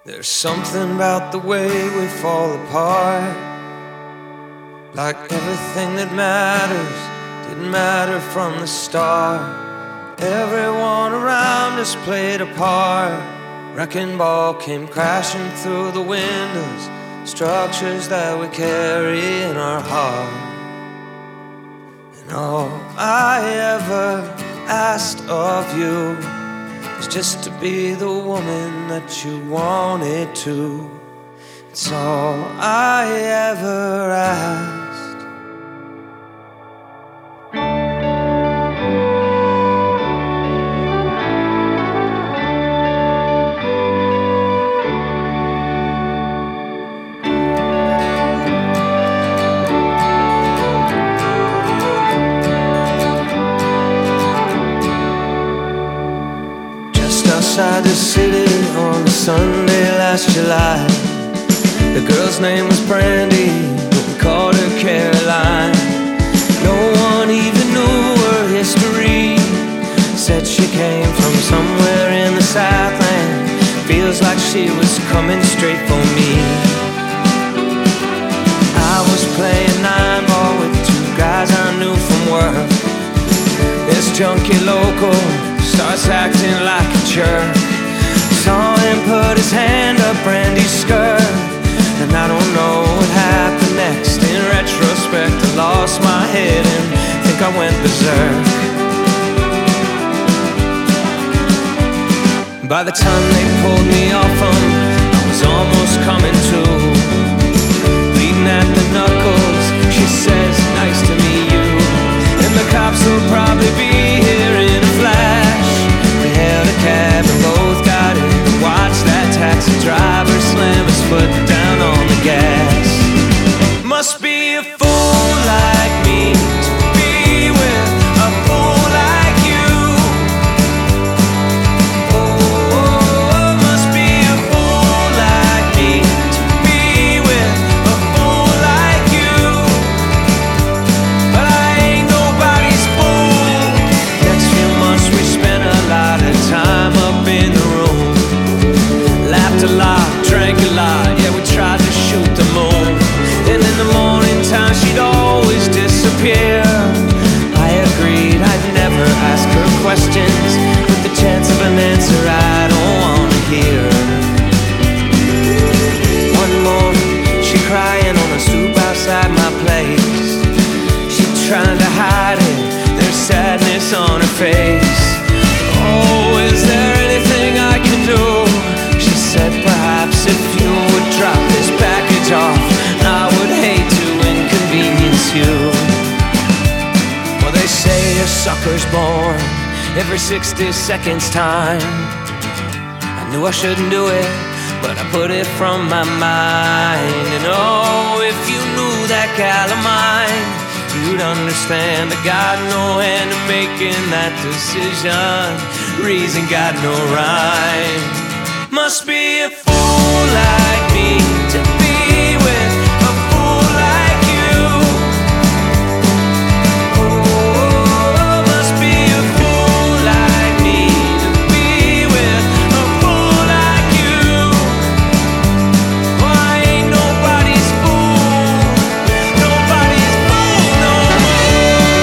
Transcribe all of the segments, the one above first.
There's something about the way we fall apart, like everything that matters didn't matter from the start. Everyone around us played a part. Wrecking ball came crashing through the windows, structures that we carry in our heart. And all I ever asked of you was just to be the woman that you wanted to. It's all I ever asked. Outside the city on a Sunday last July, the girl's name was Brandy, but we called her Caroline. No one even knew her history. Said she came from somewhere in the Southland. Feels like she was coming straight for me. I was playing 9-ball with 2 guys I knew from work. This junkie local starts acting like a jerk. Saw him put his hand up Brandy's skirt, and I don't know what happened next. In retrospect, I lost my head and think I went berserk. By the time they pulled me off him, I was almost coming to. Bleeding at the knuckles, she says, nice to meet you. And the cops will probably be here in a flash. We hailed a cab and both got in. Watched that taxi driver slam his foot down on the gas. Must be a fool like me to be with a fool like you. Oh, must be a fool like me to be with a fool like you. But I ain't nobody's fool. Next few months we spent a lot of time up in the room. Laughed a lot, drank a lot, yeah, we tried to shoot the moon. And in the morning time she'd always disappear. I agreed I'd never ask her questions, with the chance of an answer I don't wanna hear. One morning, she crying on a stoop outside my place. She trying to hide it, there's sadness on her face. Oh, is there anything I can do? She said, perhaps if you would drop this package off, I would hate to inconvenience you. Well, they say a sucker's born every 60 seconds time. I knew I shouldn't do it, but I put it from my mind. And oh, if you knew that gal of mine, you'd understand I got no hand in making that decision. Reason got no rhyme. Must be a fool like me to be with a fool like you. Oh, must be a fool like me to be with a fool like you. Oh, I ain't nobody's fool, nobody's fool no more.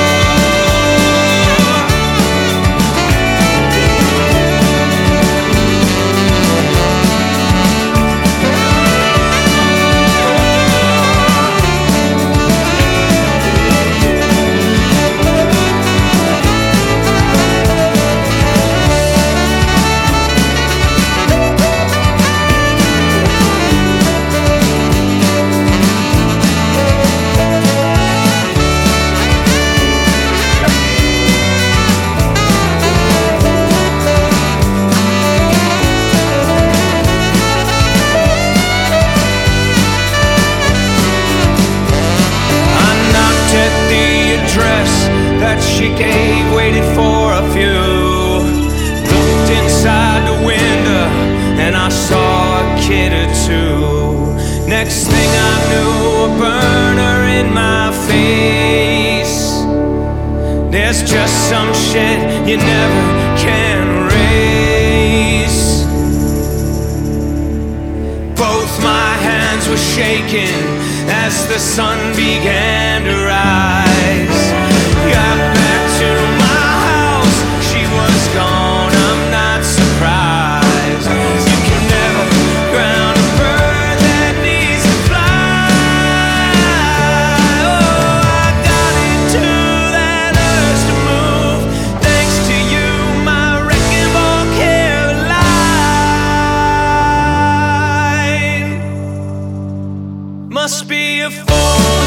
That she gave, waited for a few. Looked inside the window and I saw a kid or two. Next thing I knew, a burner in my face. There's just some shit you never can erase. were shaking as the sun began to rise. Got back to my house, she was gone, I'm not surprised. You can never ground a bird that needs to fly. Oh, I got into that urge to move, thanks to you, my wrecking ball Caroline. Must be a fool.